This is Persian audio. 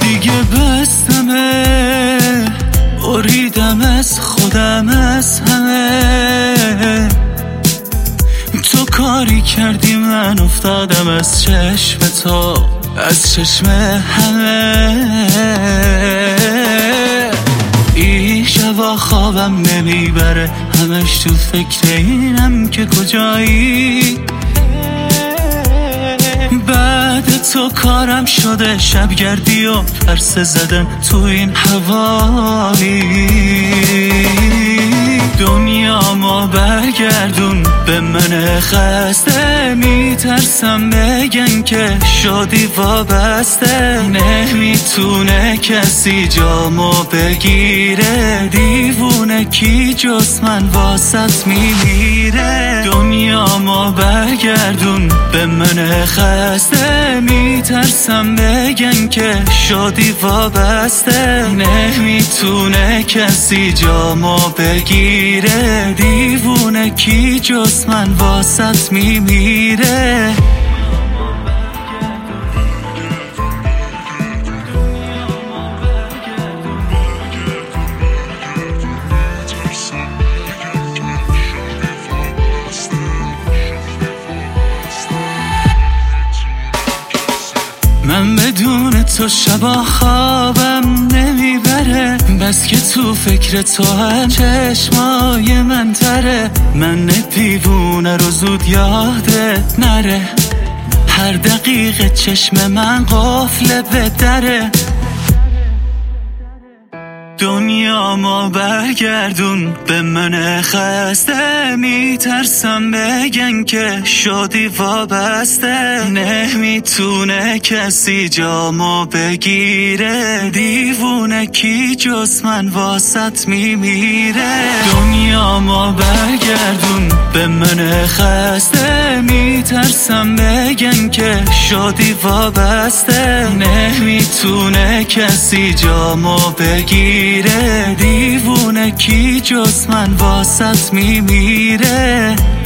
دیگه بستمه، بریدم از خودم از همه. تو کاری کردی من افتادم از چشم تو، از چشم همه. این شبا خوابم نمیبره، همش تو فکر اینم که کجایی. بعد تو کارم شده شبگردی و پرسه زدن تو این حوالی. دنیا ما برگردون به من خسته، میترسم بگن که شدی وابسته. نمیتونه کسی جامو بگیره، دیوونه کی جز من واسط میمیره. دنیا ما برگردون به من خسته، میترسم بگن که شدی وابسته. نمیتونه کسی جامو بگیره، دیوونه کی جز من واسط میمیره. من بدون تو شبا خوابم نمیبره، بس که تو فکر تو هم چشمای من تره. من دیوونه رو زود یادت نره، هر دقیقه چشم من قفل به دره. دنیا ما برگردون به من خسته، میترسم بگن که شدی وابسته. نمیتونه کسی جامو بگیره، دیوونه کی جز من واسط میمیره. دنیا ما برگردون به من خسته، میترسم بگن که شدی وابسته. نمیتونه کسی جامو بگیره، دیوونه کی جز من واسط میمیره.